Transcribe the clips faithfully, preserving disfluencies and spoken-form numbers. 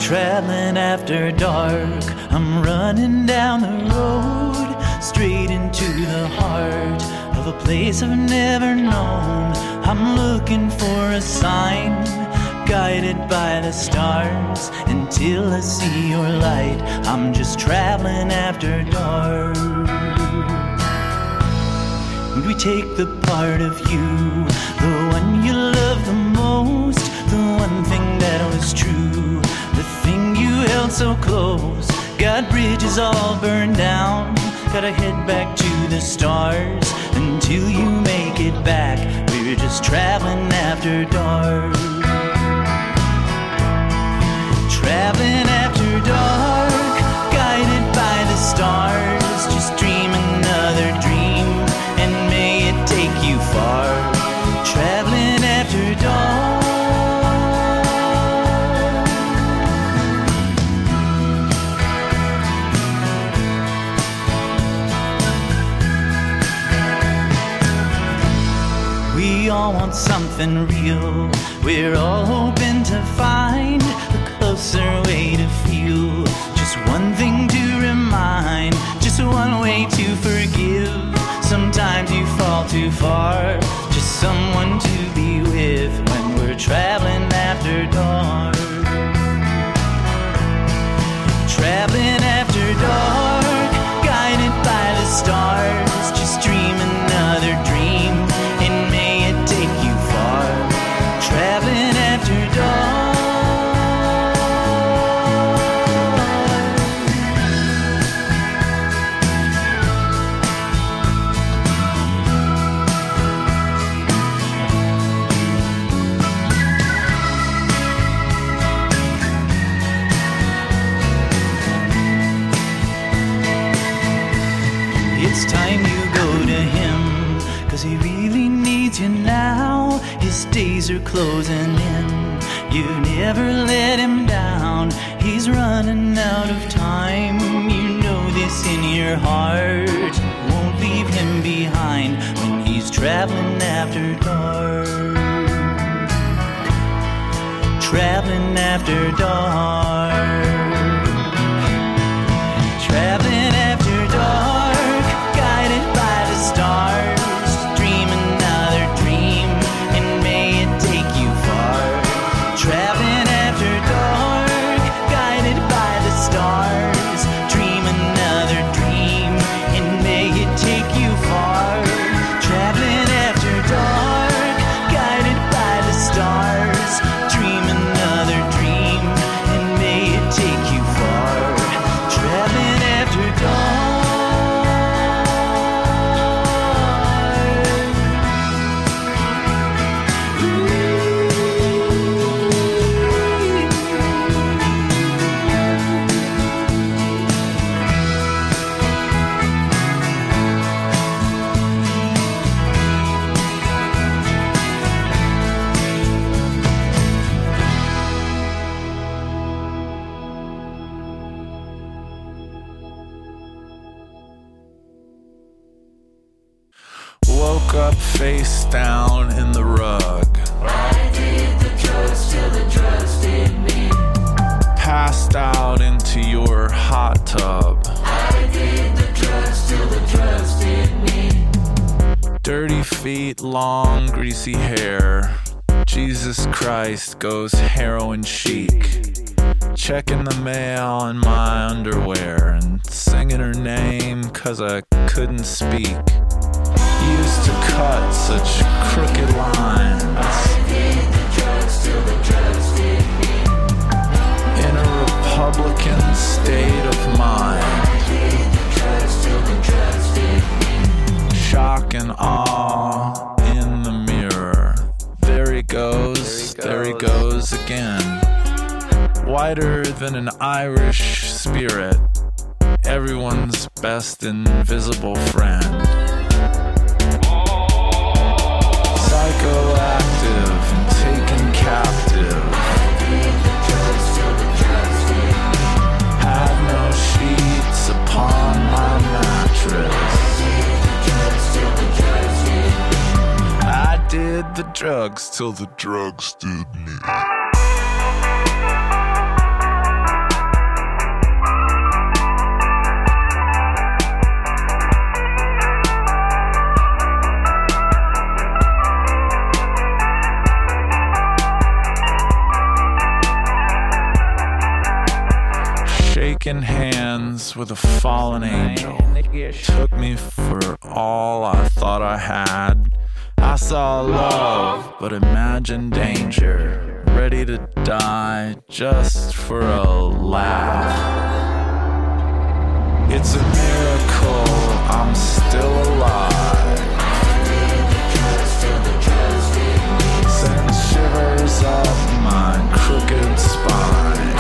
traveling after dark. I'm running down the road, straight into the heart of a place I've never known. I'm looking for a sign, guided by the stars, until I see your light. I'm just traveling after dark. Would we take the part of you, the one you love the most, the one thing that was true, the thing you held so close? Got bridges all burned down, gotta head back to the stars. Until you make it back, we're just traveling after dark. Traveling after dark, guided by the stars. Just dream another dream, and may it take you far. Traveling after dark. We all want something real, we're all hoping to find a closer way to feel. Just one thing to remind, just one way to forgive. Sometimes you fall too far, just someone to be with when we're traveling after dark. Traveling after dark, guided by the stars. Just dream another dream, and may it take you far. Traveling after dark. It's time you go to him, 'cause he really needs you now. His days are closing in, you've never let him down. He's running out of time, you know this in your heart. Won't leave him behind when he's traveling after dark. Traveling after dark. Traveling after dark, guided by the stars. Dream another dream, and may it take you far. Traveling after dark, guided by the stars. Dream another dream, and may it take you far. Traveling after dark, guided by the stars. Dream another dream, and may it take you far. Traveling after dark. Woke up face down in the rug. I did the drugs till the drugs did me. Passed out into your hot tub. I did the drugs till the drugs did me. Dirty feet, long greasy hair. Jesus Christ goes heroin chic. Checking the mail in my underwear and singing her name 'cause I couldn't speak. Used to cut such crooked lines. I did the drugs till the drugs did me. In a Republican state of mind. I did the drugs till the drugs did me. Shock and awe in the mirror. There he goes, there he goes again. Whiter than an Irish spirit, everyone's best invisible friend. Psychoactive and taken captive. Had no sheets upon my mattress. I did the drugs till the drugs did me. dance with a fallen angel. Took me for all I thought I had. I saw love, but imagined danger. Ready to die just for a laugh. It's a miracle I'm still alive. Sends shivers up my crooked spine.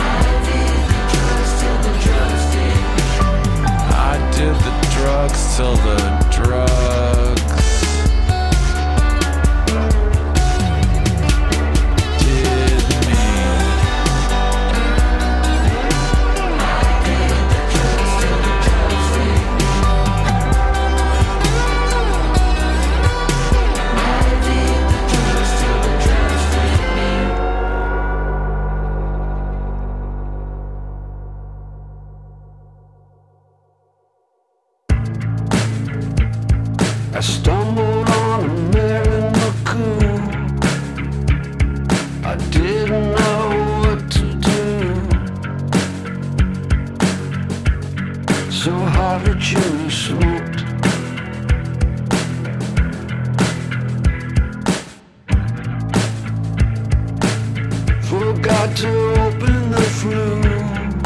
I did the drugs till the drugs did me. I stumbled on a miracle. I didn't know what to do. So hard that you smoked. Forgot to open the flue,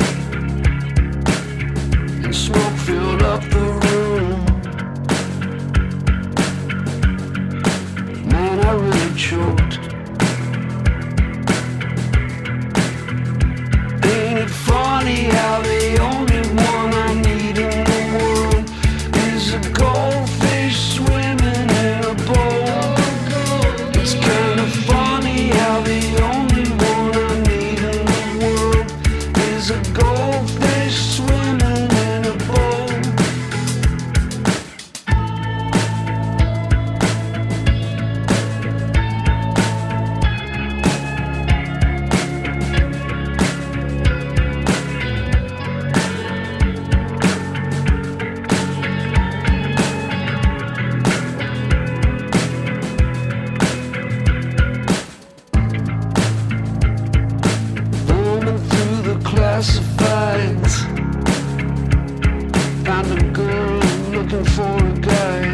and smoke filled up the room. Man, I really choked. Ain't it funny how the only one I need in the world is a goldfish swimming in a bowl? It's kind of funny how the only one I need in the world is a goldfish swimming in a bowl. Thumbing through the classifieds, found a girl looking for a guy.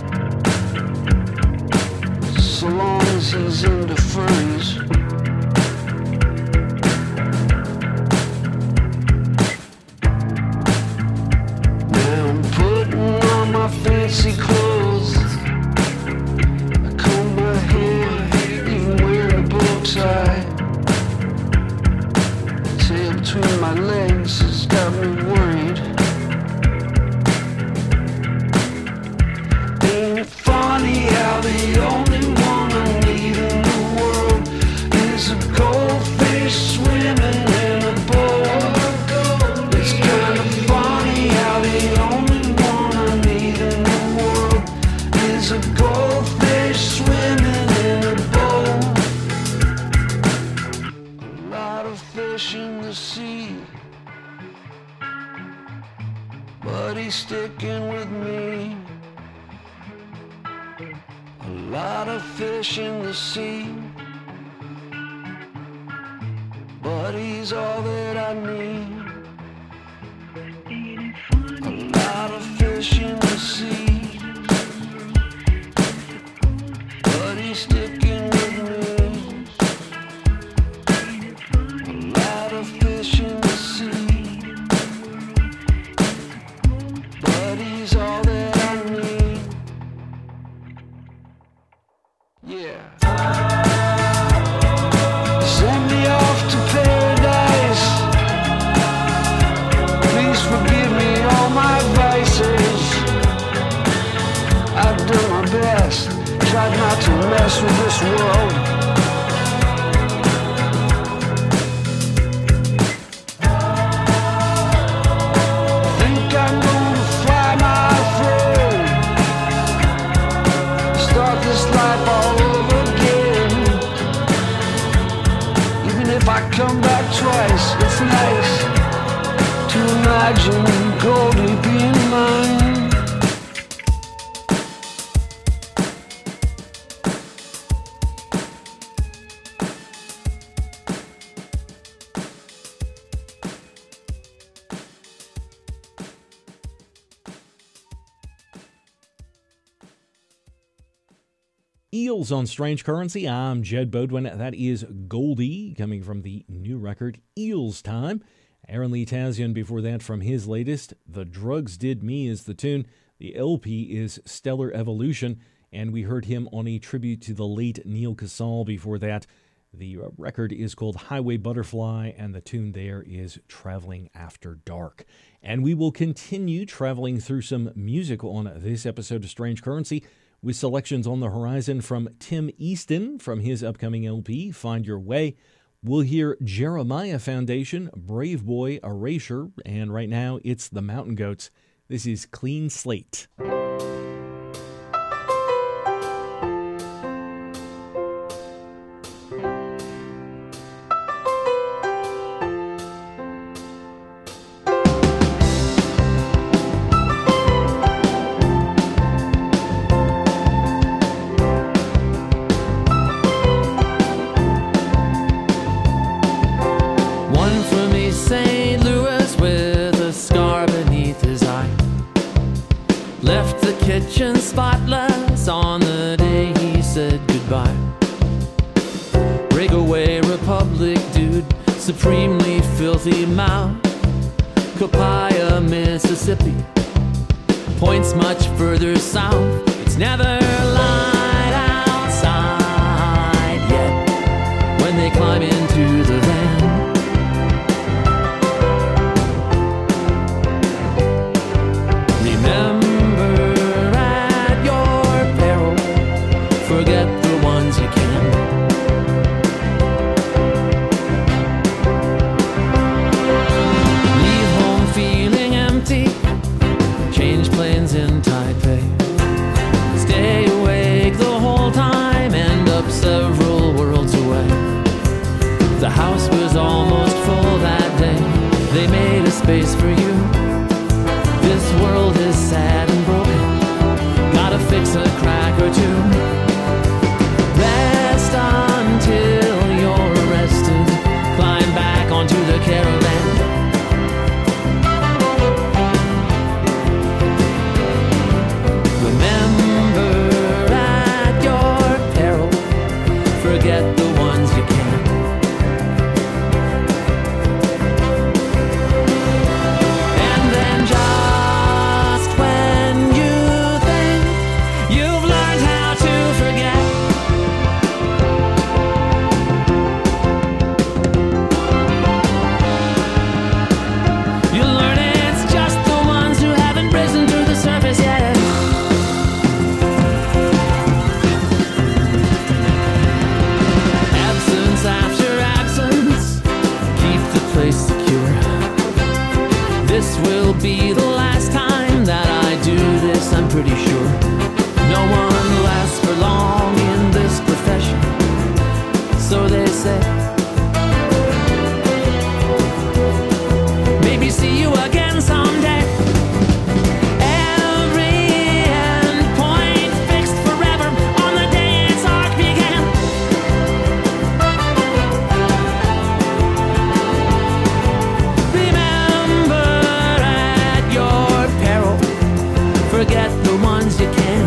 So long as he's into furries. Now I'm putting on my fancy clothes. I comb my hair, even wearing a bow tie. Tail between my legs has got me worried. Ain't it funny how the only one I need in the world is a goldfish swimming in a bowl? It's kind of funny how the only one I need in the world is a goldfish swimming in a bowl. A lot of fish in the sea, but he's sticking with me. A lot of fish in the sea, but he's all that I need. A lot of fish in the sea, but he's sticking with me. A lot of fish in the sea, but he's all that I need. Yeah. Send me off to paradise. Please forgive me all my vices. I've done my best, tried not to mess with this world. Think I'm gonna fly my throne, start this life all over again. Even if I come back twice, it's nice to imagine Goldie being mine. Eels on Strange Currency. I'm Jed Bodwin. That is Goldie, coming from the new record, Eels Time. Aaron Lee Tazian before that from his latest, The Drugs Did Me is the tune. The L P is Stellar Evolution, and we heard him on a tribute to the late Neil Casal before that. The record is called Highway Butterfly, and the tune there is Traveling After Dark. And we will continue traveling through some music on this episode of Strange Currency, with selections on the horizon from Tim Easton from his upcoming L P, Find Your Way. We'll hear Jeremiah Foundation, Brave Boy, Erasure, and right now it's the Mountain Goats. This is Clean Slate. Kitchen spotless on the day he said goodbye. Breakaway Republic dude, supremely filthy mouth. Copiah, Mississippi, points much further south. It's never light outside yet when they climb into the van. Remember, forget the ones you can. Leave home feeling empty. Change planes in Taipei. Stay awake the whole time. End up several worlds away. The house was almost full that day. They made a space for you. This world is sad and broken. Gotta fix a crack or two. Rest until you're arrested. Climb back onto the caravan. Remember at your peril, forget the ones you can. And then just when you think you've learned how to forget, you learn it's just the ones who haven't risen to the surface yet. Absence after absence, keep the place secure. This will be the last time that I do this, I'm pretty sure. No one lasts for long in this profession, so they say. Maybe see you again someday. Every end point fixed forever on the day its arc began. Remember at your peril, forget the ones you can.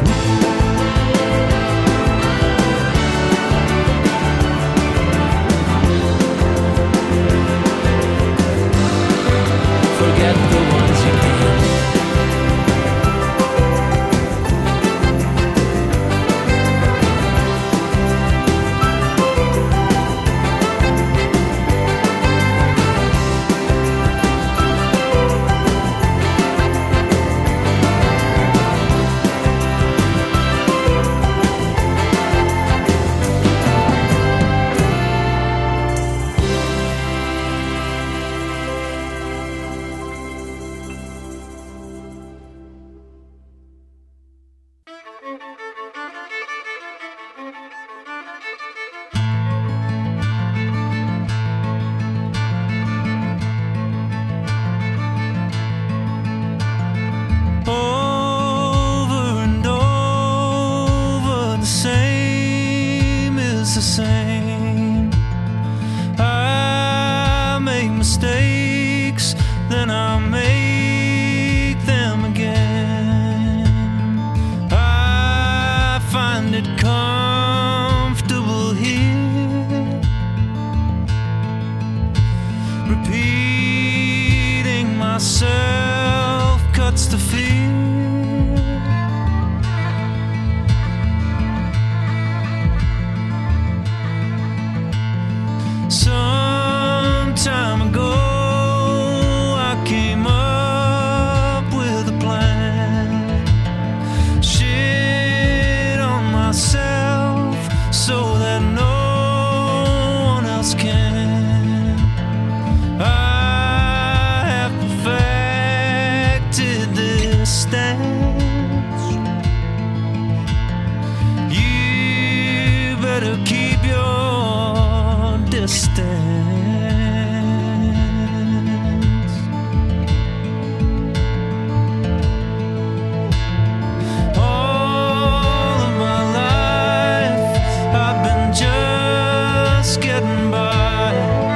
All of my life I've been just getting by.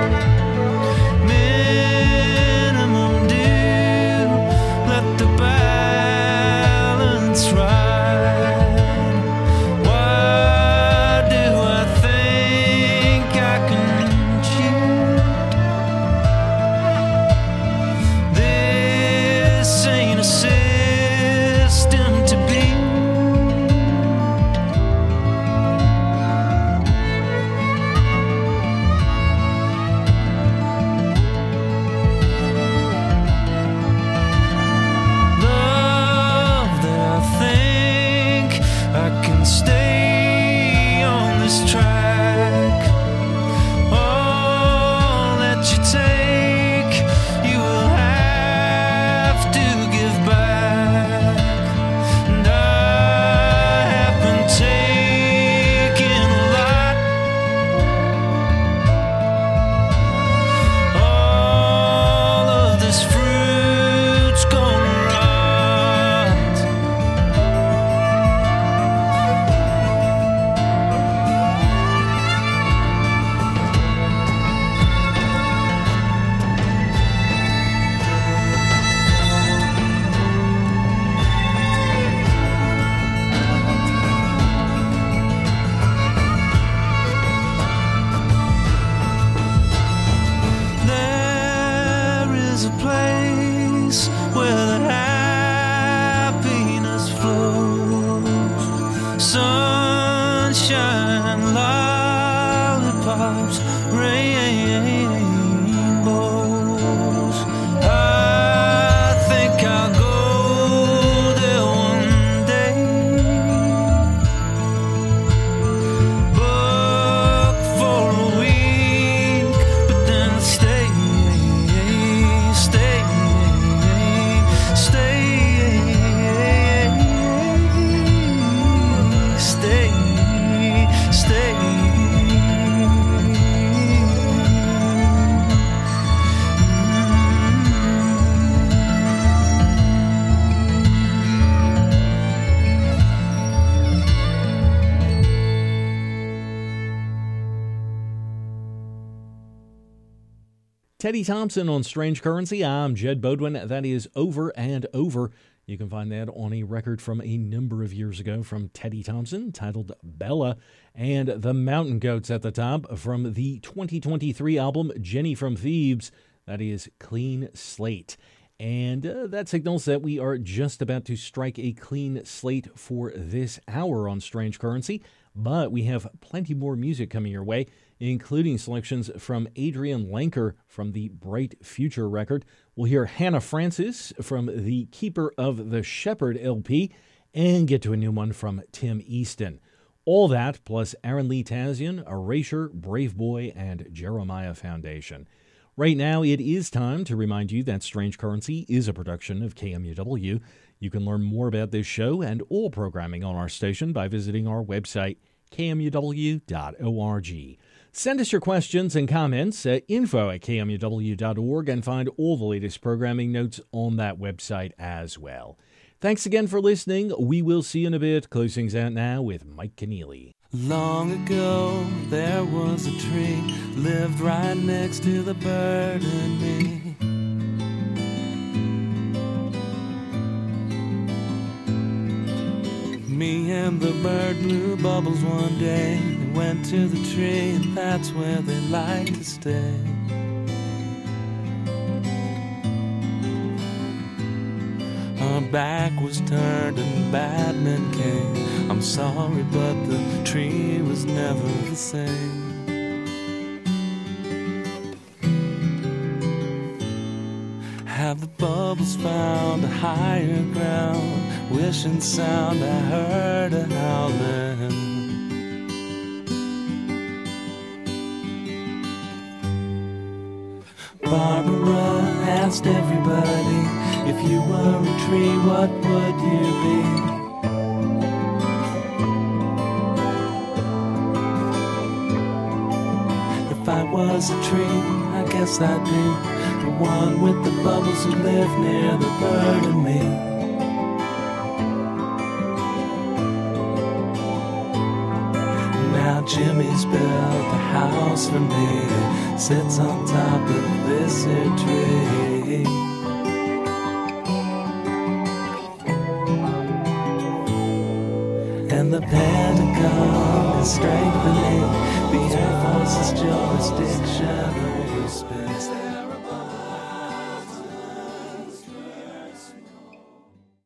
Minimum due, let the balance ride. Why do I think I can cheat? This ain't a system to beat. Love that I think I can stay on this track. All that you take, you will have to give back. And I have been taking a lot. All of this fruit's gonna rot. There is a place where the happiness flows. Sunshine, lollipops, rainbows. I think I'll go there one day. Book for a week, but then stay, stay, stay, stay, stay. Teddy Thompson on Strange Currency. I'm Jed Bodwin. That is Over and Over. You can find that on a record from a number of years ago from Teddy Thompson titled Bella, and the Mountain Goats at the top from the twenty twenty-three album Jenny from Thebes. That is Clean Slate. And uh, that signals that we are just about to strike a clean slate for this hour on Strange Currency, but we have plenty more music coming your way, including selections from Adrian Lenker from the Bright Future record. We'll hear Hannah Francis from the Keeper of the Shepherd L P, and get to a new one from Tim Easton. All that, plus Aaron Lee Tazian, Erasure, Brave Boy, and Jeremiah Foundation. Right now, it is time to remind you that Strange Currency is a production of K M U W. You can learn more about this show and all programming on our station by visiting our website, K M U W dot org. Send us your questions and comments at info at K M U W dot org and find all the latest programming notes on that website as well. Thanks again for listening. We will see you in a bit. Close things out now with Mike Keneally. Long ago, there was a tree, lived right next to the bird and me. Me and the bird blew bubbles one day. They went to the tree, and that's where they like to stay. Our back was turned and bad men came. I'm sorry, but the tree was never the same. Have the bubbles found a higher ground? Wishing sound I heard a howling. Barbara asked everybody, if you were a tree, what would you be? If I was was a tree, I guess I'd be the one with the bubbles who live near the bird and me. Now Jimmy's built a house for me, sits on top of this here tree. And the Pentagon is strengthening the Air Force's jurisdiction.